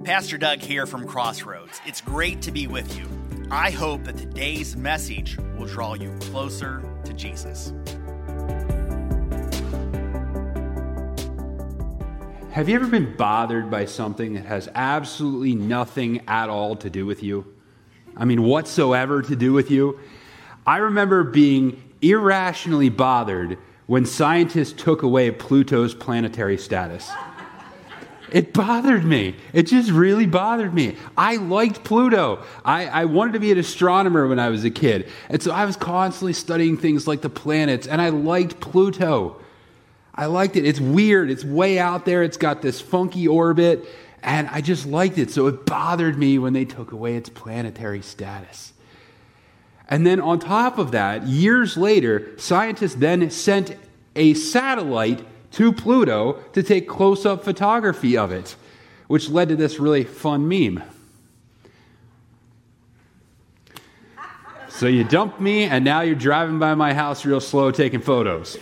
Pastor Doug here from Crossroads. It's great to be with you. I hope that today's message will draw you closer to Jesus. Have you ever been bothered by something that has absolutely nothing at all to do with you? I mean, whatsoever to do with you? I remember being irrationally bothered when scientists took away Pluto's planetary status. It bothered me. It just really bothered me. I liked Pluto. I wanted to be an astronomer when I was a kid. And so I was constantly studying things like the planets, and I liked Pluto. I liked it. It's weird. It's way out there. It's got this funky orbit, and I just liked it. So it bothered me when they took away its planetary status. And then on top of that, years later, scientists then sent a satellite to Pluto to take close-up photography of it, which led to this really fun meme. So you dumped me, and now you're driving by my house real slow taking photos.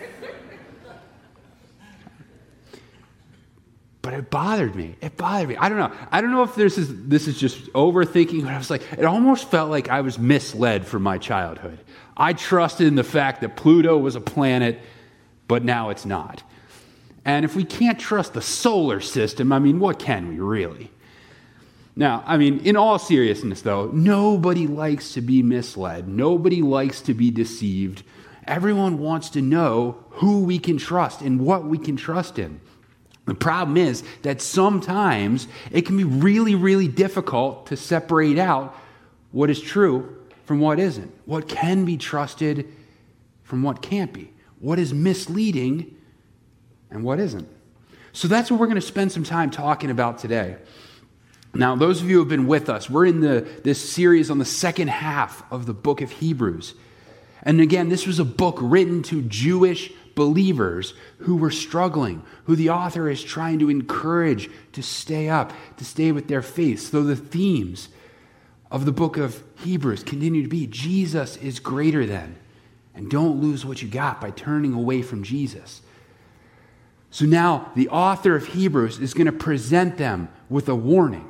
But it bothered me. It bothered me. I don't know. I don't know if this is just overthinking, but I was like, it almost felt like I was misled from my childhood. I trusted in the fact that Pluto was a planet, but now it's not. And if we can't trust the solar system, I mean, what can we really? Now, I mean, in all seriousness, though, nobody likes to be misled. Nobody likes to be deceived. Everyone wants to know who we can trust and what we can trust in. The problem is that sometimes it can be really, really difficult to separate out what is true from what isn't, what can be trusted from what can't be, what is misleading and what isn't. So that's what we're going to spend some time talking about today. Now, those of you who have been with us, we're in this series on the second half of the book of Hebrews. And again, this was a book written to Jewish believers who were struggling, who the author is trying to encourage to stay up, to stay with their faith. So the themes of the book of Hebrews continue to be Jesus is greater than, and don't lose what you got by turning away from Jesus. So now the author of Hebrews is going to present them with a warning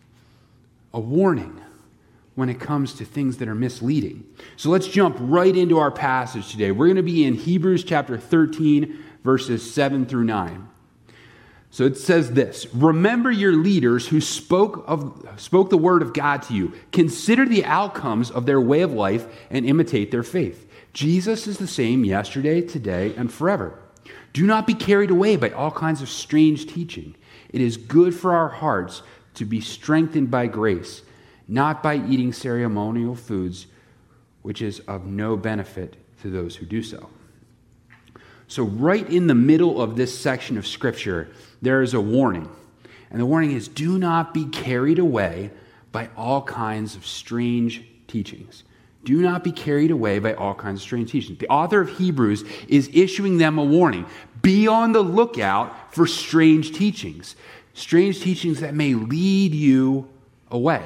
when it comes to things that are misleading. So let's jump right into our passage today. We're going to be in Hebrews chapter 13, verses 7 through 9. So it says this: remember your leaders who spoke the word of God to you. Consider the outcomes of their way of life and imitate their faith. Jesus is the same yesterday, today, and forever. Do not be carried away by all kinds of strange teaching. It is good for our hearts to be strengthened by grace, not by eating ceremonial foods, which is of no benefit to those who do so. So right in the middle of this section of Scripture, there is a warning. And the warning is, do not be carried away by all kinds of strange teachings. Do not be carried away by all kinds of strange teachings. The author of Hebrews is issuing them a warning. Be on the lookout for strange teachings that may lead you away.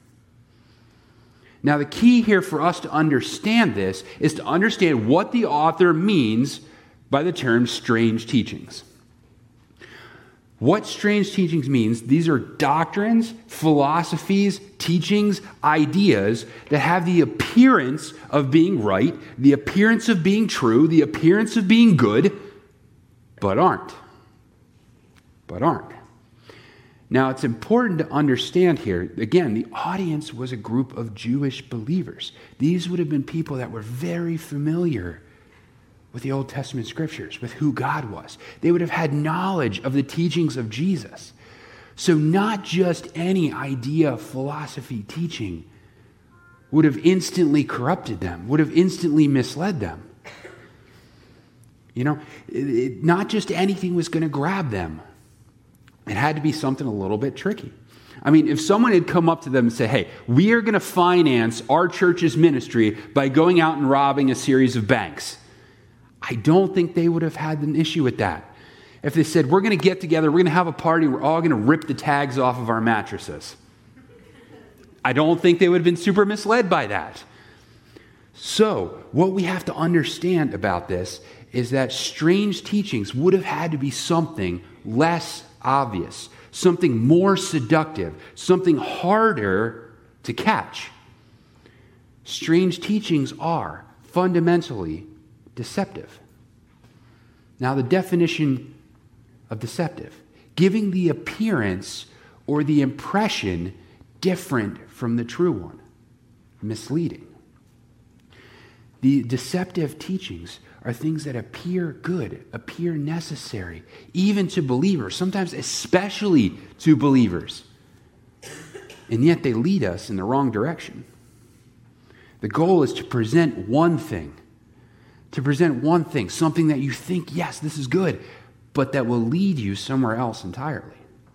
Now, the key here for us to understand this is to understand what the author means by the term strange teachings. What strange teachings means, these are doctrines, philosophies, teachings, ideas that have the appearance of being right, the appearance of being true, the appearance of being good, but aren't. Now, it's important to understand here, again, the audience was a group of Jewish believers. These would have been people that were very familiar with the Old Testament scriptures, with who God was. They would have had knowledge of the teachings of Jesus. So not just any idea, philosophy, teaching would have instantly corrupted them, would have instantly misled them. Not just anything was going to grab them. It had to be something a little bit tricky. I mean, if someone had come up to them and said, hey, we are going to finance our church's ministry by going out and robbing a series of banks, I don't think they would have had an issue with that. If they said, we're going to get together, we're going to have a party, we're all going to rip the tags off of our mattresses, I don't think they would have been super misled by that. So, what we have to understand about this is that strange teachings would have had to be something less obvious, something more seductive, something harder to catch. Strange teachings are fundamentally deceptive. Now, the definition of deceptive: giving the appearance or the impression different from the true one, misleading. The deceptive teachings are things that appear good, appear necessary, even to believers, sometimes especially to believers, and yet they lead us in the wrong direction. The goal is to present one thing, something that you think, yes, this is good, but that will lead you somewhere else entirely.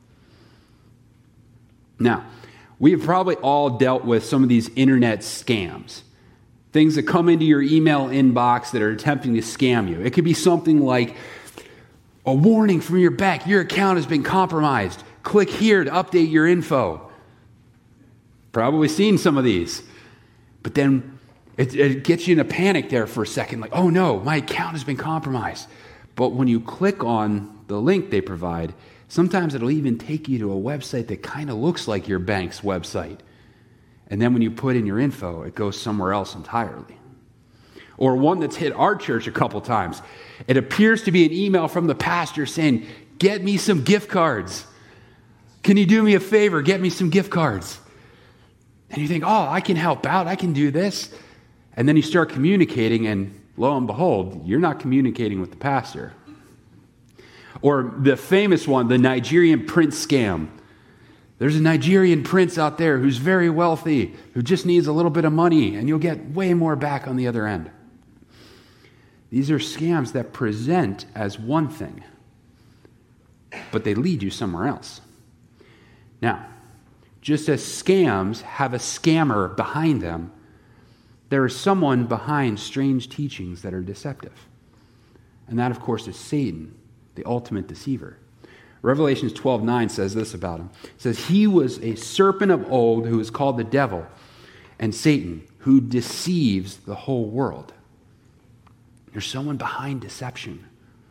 Now, we have probably all dealt with some of these internet scams, things that come into your email inbox that are attempting to scam you. It could be something like a warning from your bank: your account has been compromised. Click here to update your info. Probably seen some of these. But then it gets you in a panic there for a second, like, oh no, my account has been compromised. But when you click on the link they provide, sometimes it'll even take you to a website that kind of looks like your bank's website. And then when you put in your info, it goes somewhere else entirely. Or one that's hit our church a couple times. It appears to be an email from the pastor saying, get me some gift cards. Can you do me a favor? Get me some gift cards. And you think, oh, I can help out. I can do this. And then you start communicating, and lo and behold, you're not communicating with the pastor. Or the famous one, the Nigerian prince scam. There's a Nigerian prince out there who's very wealthy, who just needs a little bit of money, and you'll get way more back on the other end. These are scams that present as one thing, but they lead you somewhere else. Now, just as scams have a scammer behind them, there is someone behind strange teachings that are deceptive. And that, of course, is Satan, the ultimate deceiver. Revelations 12:9 says this about him. It says, he was a serpent of old who is called the devil and Satan, who deceives the whole world. There's someone behind deception.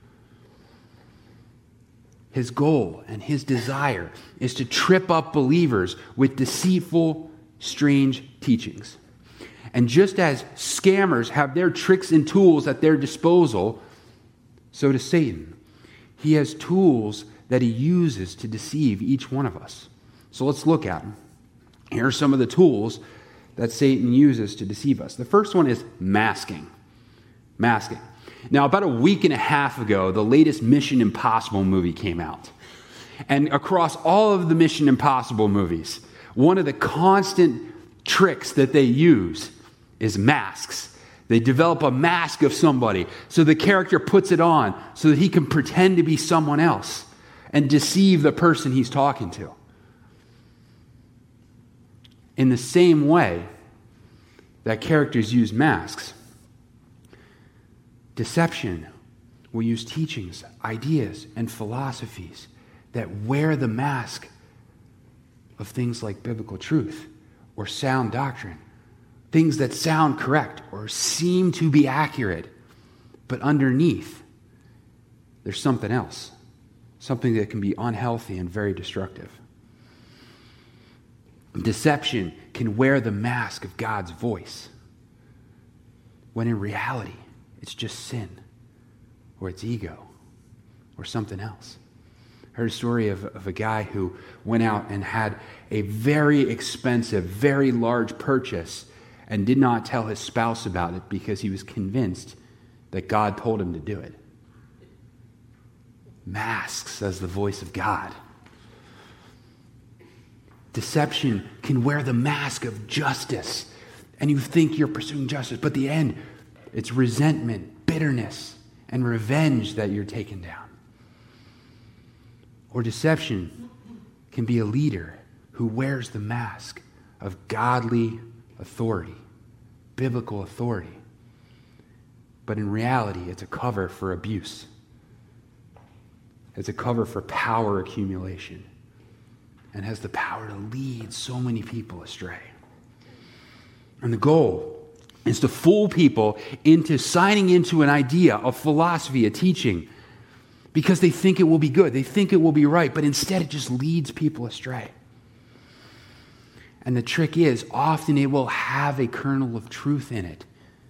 His goal and his desire is to trip up believers with deceitful, strange teachings. And just as scammers have their tricks and tools at their disposal, so does Satan. He has tools that he uses to deceive each one of us. So let's look at them. Here are some of the tools that Satan uses to deceive us. The first one is masking. Masking. Now, about a week and a half ago, the latest Mission Impossible movie came out. And across all of the Mission Impossible movies, one of the constant tricks that they use is masks. They develop a mask of somebody, so the character puts it on so that he can pretend to be someone else and deceive the person he's talking to. In the same way that characters use masks, deception will use teachings, ideas, and philosophies that wear the mask of things like biblical truth or sound doctrine, things that sound correct or seem to be accurate, but underneath, there's something else, something that can be unhealthy and very destructive. Deception can wear the mask of God's voice, when in reality, it's just sin, or it's ego, or something else. I heard a story of a guy who went out and had a very expensive, very large purchase and did not tell his spouse about it because he was convinced that God told him to do it. Masks as the voice of God. Deception can wear the mask of justice, and you think you're pursuing justice, but at the end, it's resentment, bitterness, and revenge that you're taking down. Or deception can be a leader who wears the mask of godly authority, biblical authority. But in reality, it's a cover for abuse. It's a cover for power accumulation, and has the power to lead so many people astray. And the goal is to fool people into signing into an idea, a philosophy, a teaching, because they think it will be good. They think it will be right, but instead it just leads people astray. And the trick is, often it will have a kernel of truth in it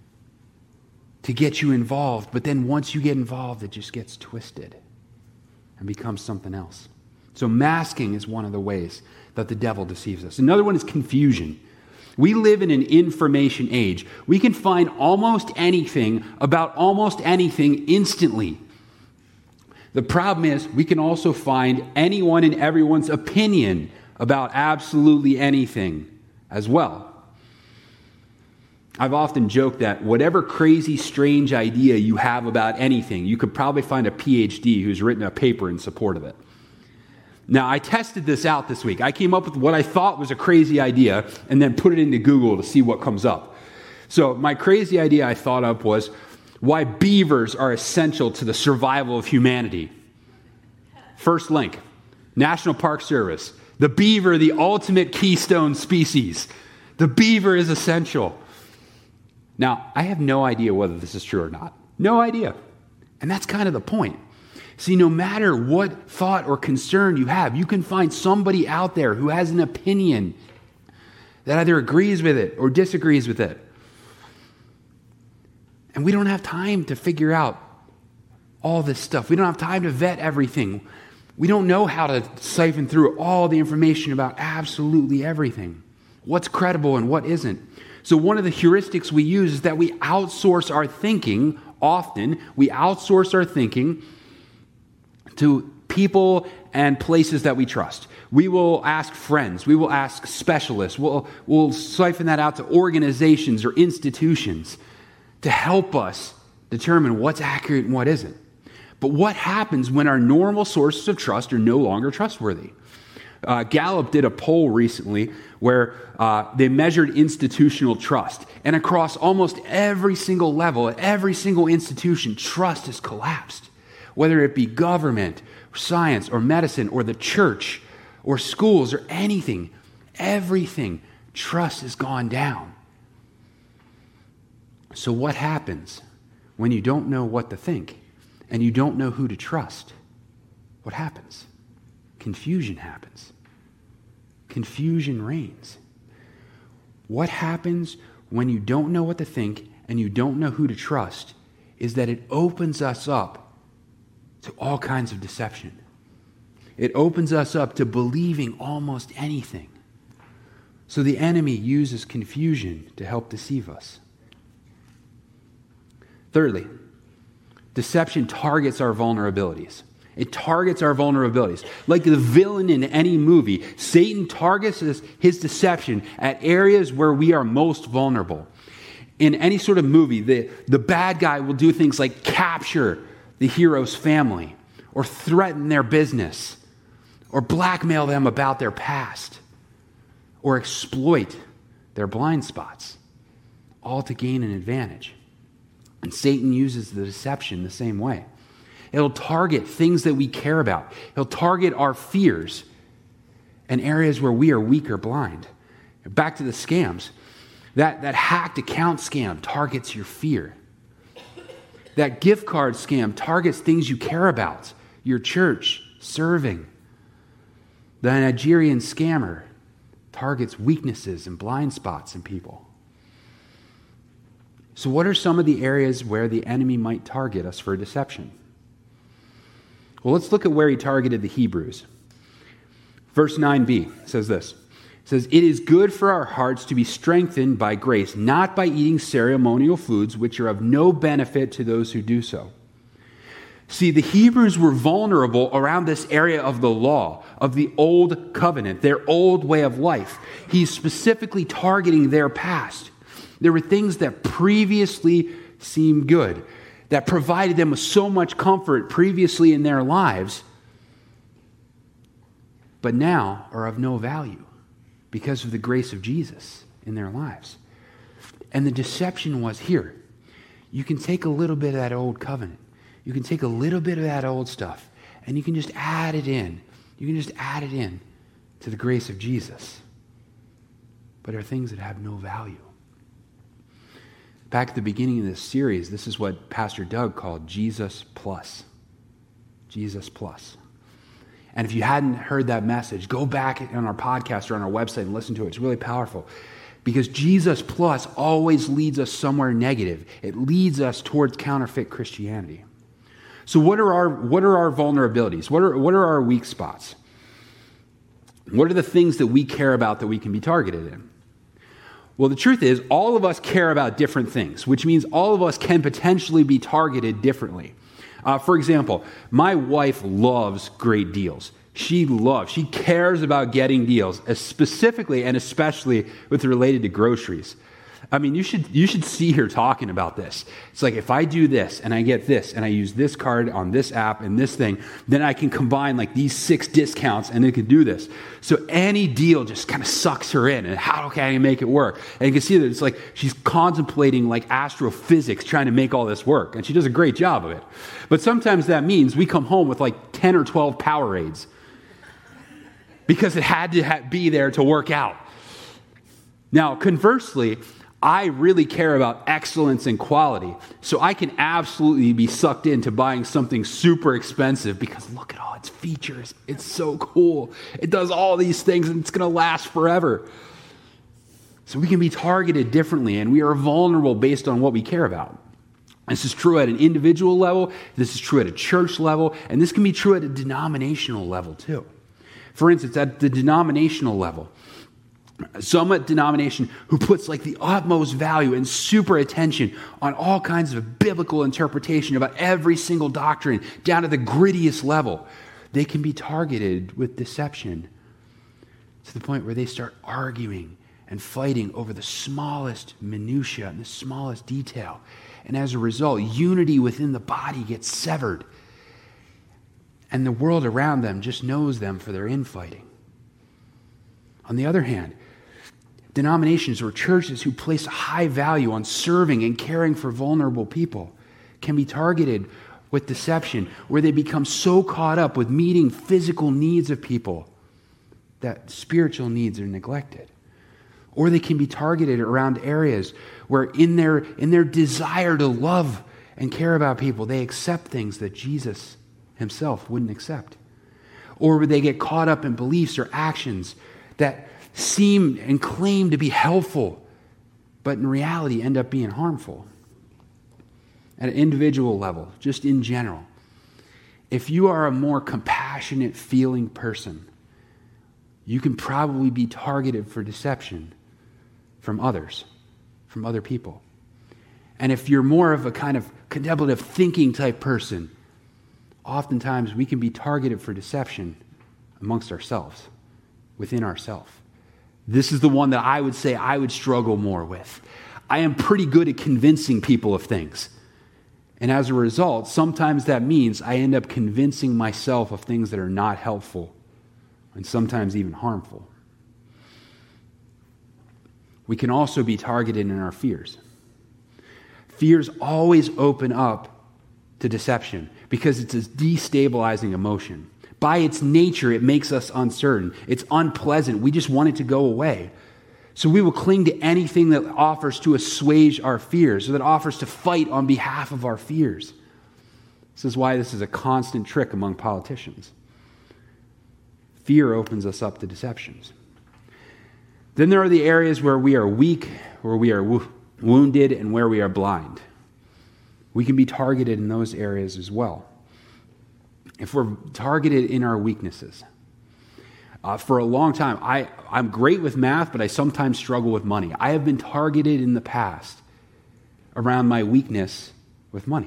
to get you involved, but then once you get involved, it just gets twisted and becomes something else. So masking is one of the ways that the devil deceives us. Another one is confusion. We live in an information age. We can find almost anything about almost anything instantly. The problem is we can also find anyone and everyone's opinion about absolutely anything as well. I've often joked that whatever crazy, strange idea you have about anything, you could probably find a PhD who's written a paper in support of it. Now, I tested this out this week. I came up with what I thought was a crazy idea and then put it into Google to see what comes up. So my crazy idea I thought up was why beavers are essential to the survival of humanity. First link, National Park Service. The beaver, the ultimate keystone species. The beaver is essential. Now, I have no idea whether this is true or not. No idea. And that's kind of the point. See, no matter what thought or concern you have, you can find somebody out there who has an opinion that either agrees with it or disagrees with it. And we don't have time to figure out all this stuff. We don't have time to vet everything. We don't know how to siphon through all the information about absolutely everything. What's credible and what isn't. So one of the heuristics we use is that we outsource our thinking. Often, we outsource our thinking to people and places that we trust. We will ask friends. We will ask specialists. We'll siphon that out to organizations or institutions to help us determine what's accurate and what isn't. But what happens when our normal sources of trust are no longer trustworthy? Gallup did a poll recently where they measured institutional trust. And across almost every single level, at every single institution, trust has collapsed. Whether it be government, or science, or medicine, or the church, or schools, or anything, everything, trust has gone down. So what happens when you don't know what to think and you don't know who to trust? What happens? Confusion happens. Confusion reigns. What happens when you don't know what to think and you don't know who to trust is that it opens us up to all kinds of deception. It opens us up to believing almost anything. So the enemy uses confusion to help deceive us. Thirdly, deception targets our vulnerabilities. It targets our vulnerabilities. Like the villain in any movie, Satan targets his deception at areas where we are most vulnerable. In any sort of movie, the bad guy will do things like capture the hero's family, or threaten their business, or blackmail them about their past, or exploit their blind spots, all to gain an advantage. And Satan uses the deception the same way. It'll target things that we care about. He'll target our fears and areas where we are weak or blind. Back to the scams. That hacked account scam targets your fear. That gift card scam targets things you care about, your church, serving. The Nigerian scammer targets weaknesses and blind spots in people. So what are some of the areas where the enemy might target us for deception? Well, let's look at where he targeted the Hebrews. Verse 9b says this. It says, "It is good for our hearts to be strengthened by grace, not by eating ceremonial foods, which are of no benefit to those who do so." See, the Hebrews were vulnerable around this area of the law, of the old covenant, their old way of life. He's specifically targeting their past. There were things that previously seemed good, that provided them with so much comfort previously in their lives, but now are of no value because of the grace of Jesus in their lives. And the deception was here. You can take a little bit of that old covenant. You can take a little bit of that old stuff, and you can just add it in. You can just add it in to the grace of Jesus. But are things that have no value. Back at the beginning of this series, this is what Pastor Doug called Jesus plus. Jesus Plus. And if you hadn't heard that message, go back on our podcast or on our website and listen to it. It's really powerful. Because Jesus Plus always leads us somewhere negative. It leads us towards counterfeit Christianity. So what are our vulnerabilities? What are our weak spots? What are the things that we care about that we can be targeted in? Well, the truth is, all of us care about different things, which means all of us can potentially be targeted differently. For example, my wife loves great deals. She cares about getting deals, specifically and especially with related to groceries. I mean, you should see her talking about this. It's like, if I do this and I get this and I use this card on this app and this thing, then I can combine like these 6 discounts and it can do this. So any deal just kind of sucks her in, and how can I make it work? And you can see that it's like she's contemplating like astrophysics trying to make all this work, and she does a great job of it. But sometimes that means we come home with like 10 or 12 Powerades because it had to be there to work out. Now, conversely, I really care about excellence and quality, so I can absolutely be sucked into buying something super expensive because look at all its features. It's so cool. It does all these things and it's going to last forever. So we can be targeted differently, and we are vulnerable based on what we care about. This is true at an individual level, this is true at a church level, and this can be true at a denominational level too. For instance, at the denominational level, some denomination who puts like the utmost value and super attention on all kinds of biblical interpretation about every single doctrine down to the grittiest level, they can be targeted with deception to the point where they start arguing and fighting over the smallest minutia and the smallest detail. And as a result, unity within the body gets severed. And the world around them just knows them for their infighting. On the other hand, denominations or churches who place a high value on serving and caring for vulnerable people can be targeted with deception, where they become so caught up with meeting physical needs of people that spiritual needs are neglected. Or they can be targeted around areas where in their desire to love and care about people, they accept things that Jesus himself wouldn't accept. Or where they get caught up in beliefs or actions that seem and claim to be helpful, but in reality end up being harmful. At an individual level, just in general, if you are a more compassionate feeling person, you can probably be targeted for deception from others, from other people. And if you're more of a kind of contemplative thinking type person, oftentimes we can be targeted for deception amongst ourselves, within ourselves. This is the one that I would say I would struggle more with. I am pretty good at convincing people of things. And as a result, sometimes that means I end up convincing myself of things that are not helpful and sometimes even harmful. We can also be targeted in our fears. Fears always open up to deception because it's a destabilizing emotion. By its nature, it makes us uncertain. It's unpleasant. We just want it to go away. So we will cling to anything that offers to assuage our fears, or that offers to fight on behalf of our fears. This is why this is a constant trick among politicians. Fear opens us up to deceptions. Then there are the areas where we are weak, where we are wounded, and where we are blind. We can be targeted in those areas as well. If we're targeted in our weaknesses. For a long time, I'm great with math, but I sometimes struggle with money. I have been targeted in the past around my weakness with money.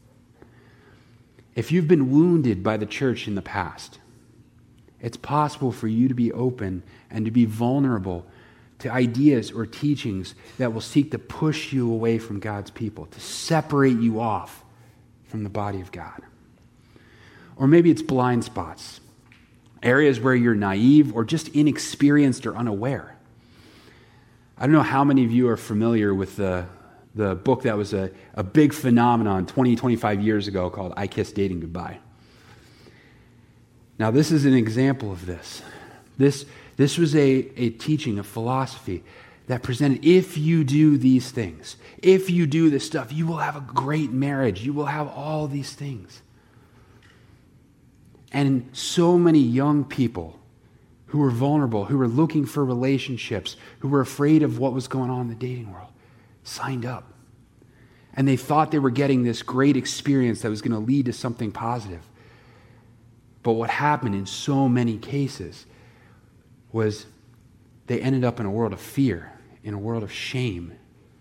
If you've been wounded by the church in the past, it's possible for you to be open and to be vulnerable to ideas or teachings that will seek to push you away from God's people, to separate you off from the body of God. Or maybe it's blind spots, areas where you're naive or just inexperienced or unaware. I don't know how many of you are familiar with the book that was a big phenomenon 20, 25 years ago called I Kissed Dating Goodbye. Now, this is an example of this. This was a teaching, a philosophy that presented, if you do these things, if you do this stuff, you will have a great marriage. You will have all these things. And so many young people who were vulnerable, who were looking for relationships, who were afraid of what was going on in the dating world, signed up. And they thought they were getting this great experience that was going to lead to something positive. But what happened in so many cases was they ended up in a world of fear, in a world of shame.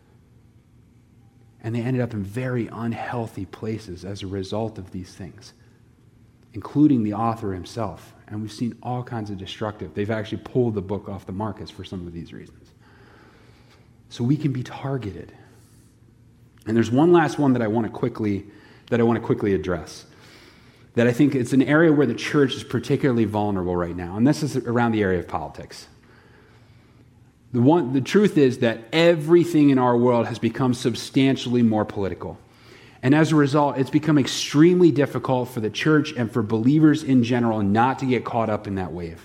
And they ended up in very unhealthy places as a result of these things, including the author himself. And we've seen all kinds of destructive. They've actually pulled the book off the markets for some of these reasons. So we can be targeted. And there's one last one that I want to quickly address. That I think it's an area where the church is particularly vulnerable right now, and this is around the area of politics. The truth is that everything in our world has become substantially more political. And as a result, it's become extremely difficult for the church and for believers in general not to get caught up in that wave.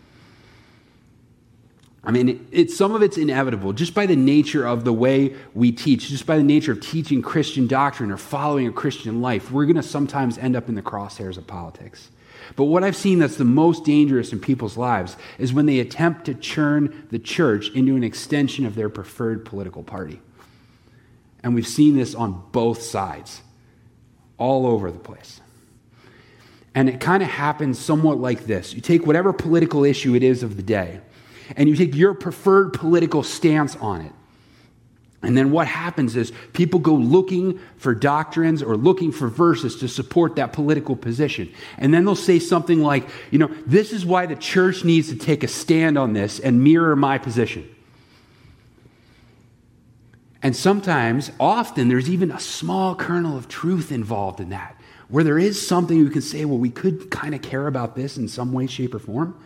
I mean, some of it's inevitable, just by the nature of the way we teach, just by the nature of teaching Christian doctrine or following a Christian life. We're going to sometimes end up in the crosshairs of politics. But what I've seen that's the most dangerous in people's lives is when they attempt to turn the church into an extension of their preferred political party. And we've seen this on both sides, all over the place. And it kind of happens somewhat like this. You take whatever political issue it is of the day, and you take your preferred political stance on it. And then what happens is people go looking for doctrines or looking for verses to support that political position. And then they'll say something like, this is why the church needs to take a stand on this and mirror my position. And often, there's even a small kernel of truth involved in that, where there is something you can say, well, we could kind of care about this in some way, shape, or form.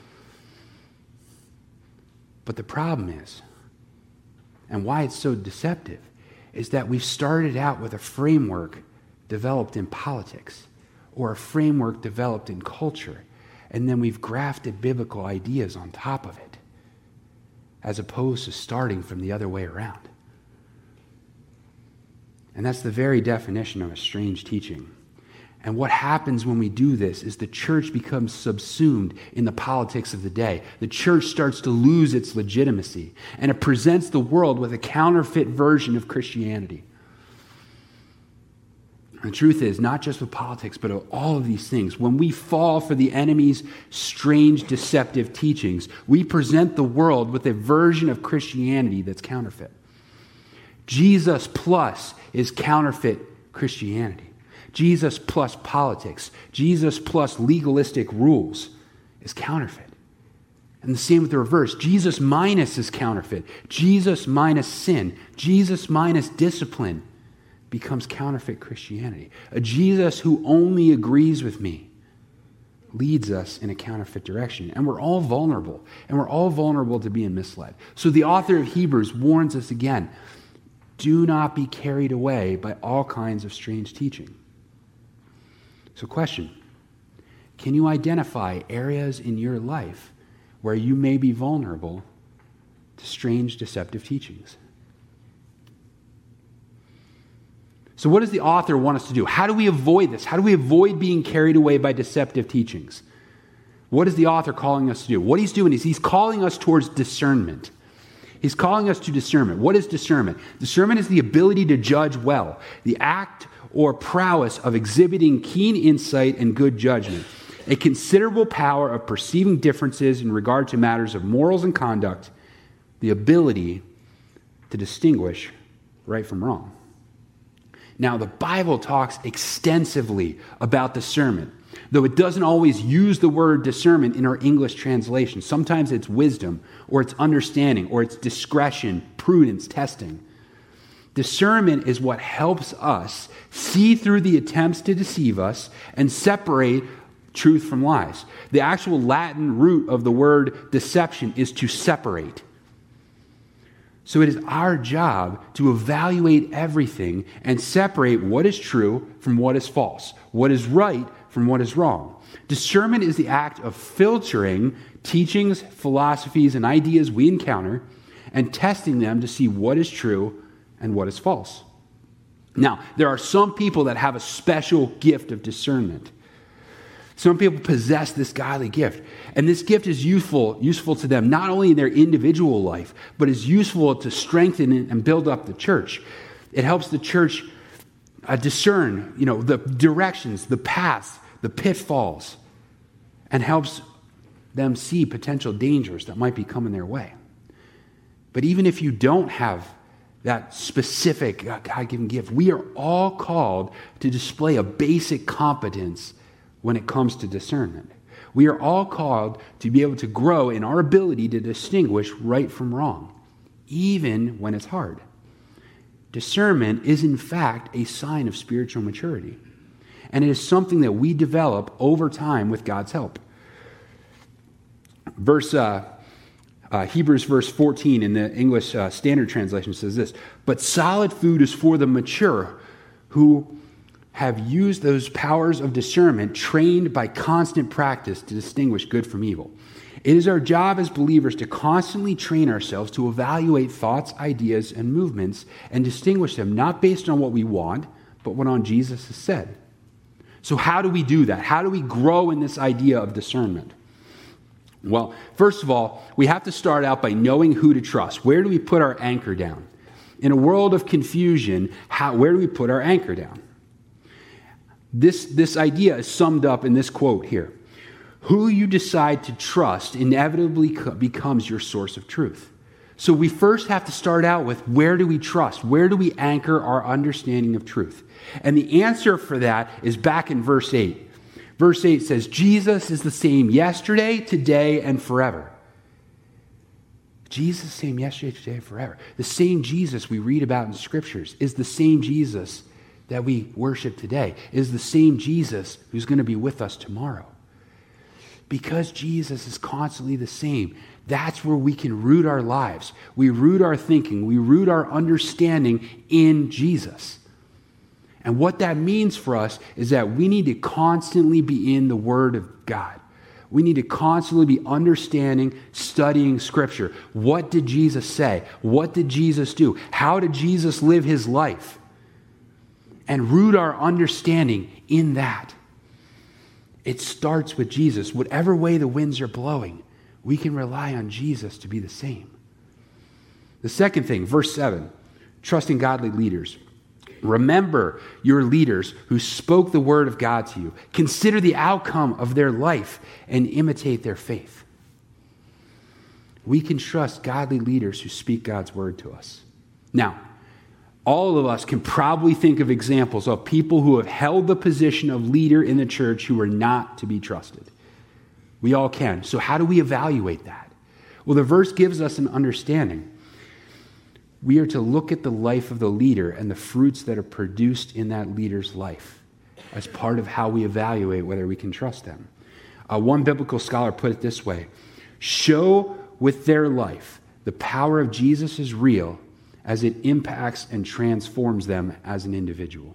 But the problem is, and why it's so deceptive, is that we've started out with a framework developed in politics or a framework developed in culture, and then we've grafted biblical ideas on top of it, as opposed to starting from the other way around. And that's the very definition of a strange teaching. And what happens when we do this is the church becomes subsumed in the politics of the day. The church starts to lose its legitimacy, and it presents the world with a counterfeit version of Christianity. And the truth is, not just with politics, but of all of these things, when we fall for the enemy's strange, deceptive teachings, we present the world with a version of Christianity that's counterfeit. Jesus plus is counterfeit Christianity. Jesus plus politics, Jesus plus legalistic rules is counterfeit. And the same with the reverse. Jesus minus is counterfeit. Jesus minus sin, Jesus minus discipline becomes counterfeit Christianity. A Jesus who only agrees with me leads us in a counterfeit direction. And we're all vulnerable. And we're all vulnerable to being misled. So the author of Hebrews warns us again, do not be carried away by all kinds of strange teaching. So question, can you identify areas in your life where you may be vulnerable to strange, deceptive teachings? So what does the author want us to do? How do we avoid this? How do we avoid being carried away by deceptive teachings? What is the author calling us to do? What he's doing is he's calling us towards discernment. He's calling us to discernment. What is discernment? Discernment is the ability to judge well, the act or prowess of exhibiting keen insight and good judgment, a considerable power of perceiving differences in regard to matters of morals and conduct, the ability to distinguish right from wrong. Now, the Bible talks extensively about discernment, though it doesn't always use the word discernment in our English translation. Sometimes it's wisdom, or it's understanding, or it's discretion, prudence, testing. Discernment is what helps us see through the attempts to deceive us and separate truth from lies. The actual Latin root of the word deception is to separate. So it is our job to evaluate everything and separate what is true from what is false, what is right from what is wrong. Discernment is the act of filtering teachings, philosophies, and ideas we encounter and testing them to see what is true and what is false. Now, there are some people that have a special gift of discernment. Some people possess this godly gift, and this gift is useful to them, not only in their individual life, but is useful to strengthen and build up the church. It helps the church discern, the directions, the paths, the pitfalls, and helps them see potential dangers that might be coming their way. But even if you don't have that specific God-given gift, we are all called to display a basic competence when it comes to discernment. We are all called to be able to grow in our ability to distinguish right from wrong, even when it's hard. Discernment is, in fact, a sign of spiritual maturity, and it is something that we develop over time with God's help. Hebrews verse 14 in the English Standard Translation says this, "But solid food is for the mature, who have used those powers of discernment trained by constant practice to distinguish good from evil." It is our job as believers to constantly train ourselves to evaluate thoughts, ideas, and movements and distinguish them not based on what we want, but what on Jesus has said. So how do we do that? How do we grow in this idea of discernment? Well, first of all, we have to start out by knowing who to trust. Where do we put our anchor down? In a world of confusion, where do we put our anchor down? This idea is summed up in this quote here. Who you decide to trust inevitably becomes your source of truth. So we first have to start out with, where do we trust? Where do we anchor our understanding of truth? And the answer for that is back in verse 8. Verse 8 says, Jesus is the same yesterday, today, and forever. Jesus is the same yesterday, today, and forever. The same Jesus we read about in Scriptures is the same Jesus that we worship today, is the same Jesus who's going to be with us tomorrow. Because Jesus is constantly the same, that's where we can root our lives. We root our thinking, we root our understanding in Jesus. And what that means for us is that we need to constantly be in the Word of God. We need to constantly be understanding, studying Scripture. What did Jesus say? What did Jesus do? How did Jesus live his life? And root our understanding in that. It starts with Jesus. Whatever way the winds are blowing, we can rely on Jesus to be the same. The second thing, verse 7, trusting godly leaders. Remember your leaders who spoke the word of God to you. Consider the outcome of their life and imitate their faith. We can trust godly leaders who speak God's word to us. Now, all of us can probably think of examples of people who have held the position of leader in the church who are not to be trusted. We all can. So how do we evaluate that? Well, the verse gives us an understanding. We are to look at the life of the leader and the fruits that are produced in that leader's life as part of how we evaluate whether we can trust them. One biblical scholar put it this way: show with their life the power of Jesus is real as it impacts and transforms them as an individual.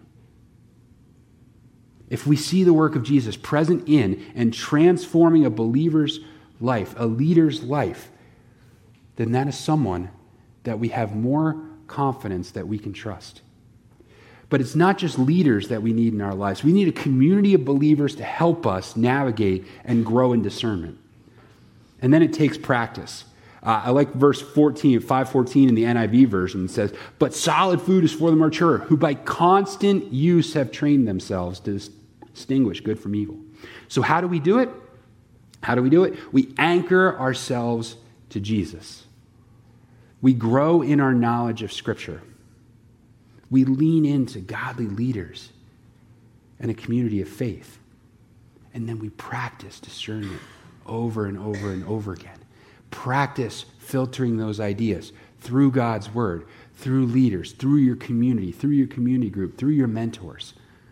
If we see the work of Jesus present in and transforming a believer's life, a leader's life, then that is someone that we have more confidence that we can trust. But it's not just leaders that we need in our lives. We need a community of believers to help us navigate and grow in discernment. And then it takes practice. I like verse 14, 5:14 in the NIV version. It says, "But solid food is for the mature, who by constant use have trained themselves to distinguish good from evil." So how do we do it? How do we do it? We anchor ourselves to Jesus. We grow in our knowledge of Scripture. We lean into godly leaders and a community of faith. And then we practice discernment over and over and over again. Practice filtering those ideas through God's word, through leaders, through your community group, through your mentors.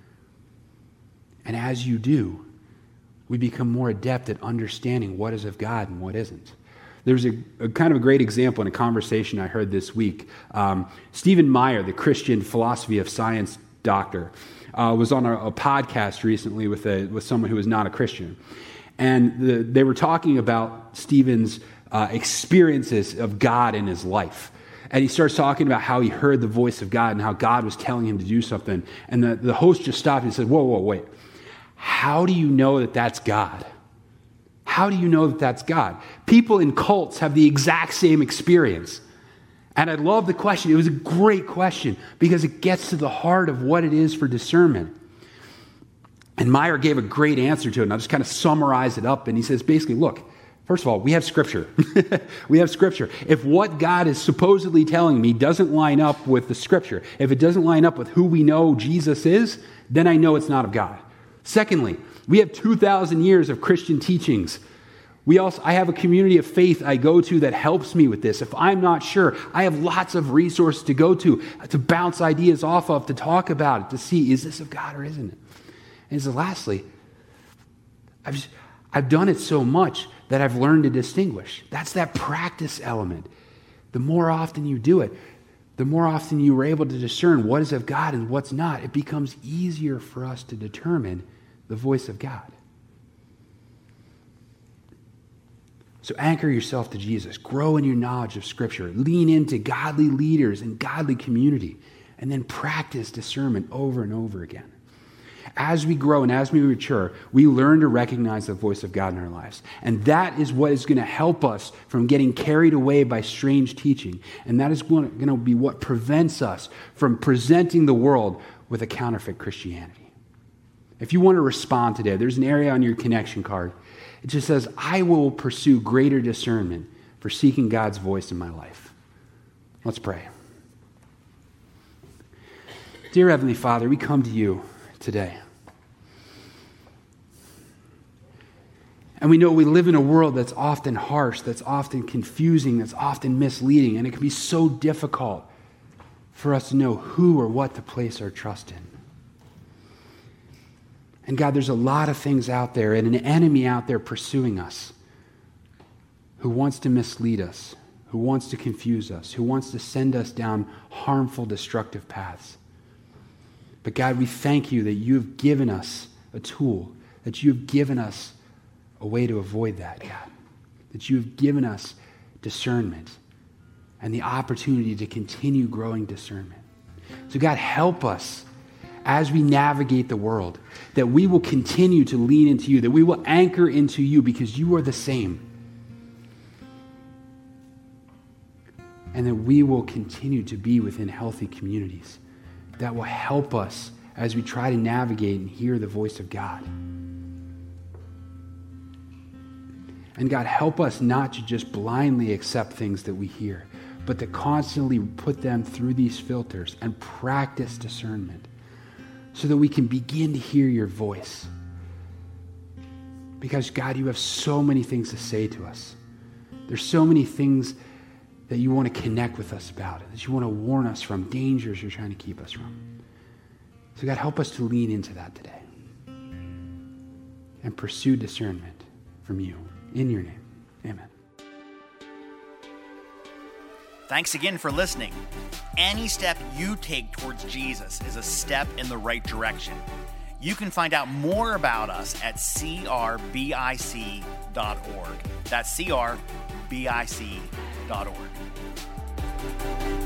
And as you do, we become more adept at understanding what is of God and what isn't. There's a kind of a great example in a conversation I heard this week. Stephen Meyer, the Christian philosophy of science doctor, was on a podcast recently with someone who was not a Christian. And they were talking about Stephen's experiences of God in his life. And he starts talking about how he heard the voice of God and how God was telling him to do something. And the host just stopped and said, whoa, wait. how do you know that that's God? How do you know that that's God? People in cults have the exact same experience. And I love the question. It was a great question because it gets to the heart of what it is for discernment. And Meyer gave a great answer to it, and I'll just kind of summarize it up. And he says, basically, look, first of all, we have Scripture. We have Scripture. If what God is supposedly telling me doesn't line up with the Scripture, if it doesn't line up with who we know Jesus is, then I know it's not of God. Secondly, we have 2,000 years of Christian teachings. I have a community of faith I go to that helps me with this. If I'm not sure, I have lots of resources to go to bounce ideas off of, to talk about it, to see, is this of God or isn't it? And so lastly, I've done it so much that I've learned to distinguish. That's that practice element. The more often you do it, the more often you are able to discern what is of God and what's not. It becomes easier for us to determine the voice of God. So anchor yourself to Jesus. Grow in your knowledge of Scripture. Lean into godly leaders and godly community. And then practice discernment over and over again. As we grow and as we mature, we learn to recognize the voice of God in our lives. And that is what is going to help us from getting carried away by strange teaching. And that is going to be what prevents us from presenting the world with a counterfeit Christianity. If you want to respond today, there's an area on your connection card. It just says, I will pursue greater discernment for seeking God's voice in my life. Let's pray. Dear Heavenly Father, we come to you today. And we know we live in a world that's often harsh, that's often confusing, that's often misleading, and it can be so difficult for us to know who or what to place our trust in. And God, there's a lot of things out there and an enemy out there pursuing us who wants to mislead us, who wants to confuse us, who wants to send us down harmful, destructive paths. But God, we thank you that you have given us a tool, that you have given us a way to avoid that, God. That you have given us discernment and the opportunity to continue growing discernment. So God, help us as we navigate the world, that we will continue to lean into you, that we will anchor into you because you are the same. And that we will continue to be within healthy communities that will help us as we try to navigate and hear the voice of God. And God, help us not to just blindly accept things that we hear, but to constantly put them through these filters and practice discernment so that we can begin to hear your voice. Because God, you have so many things to say to us. There's so many things that you want to connect with us about, that you want to warn us from, dangers you're trying to keep us from. So God, help us to lean into that today and pursue discernment from you. In your name, amen. Thanks again for listening. Any step you take towards Jesus is a step in the right direction. You can find out more about us at crbic.org. That's crbic.org.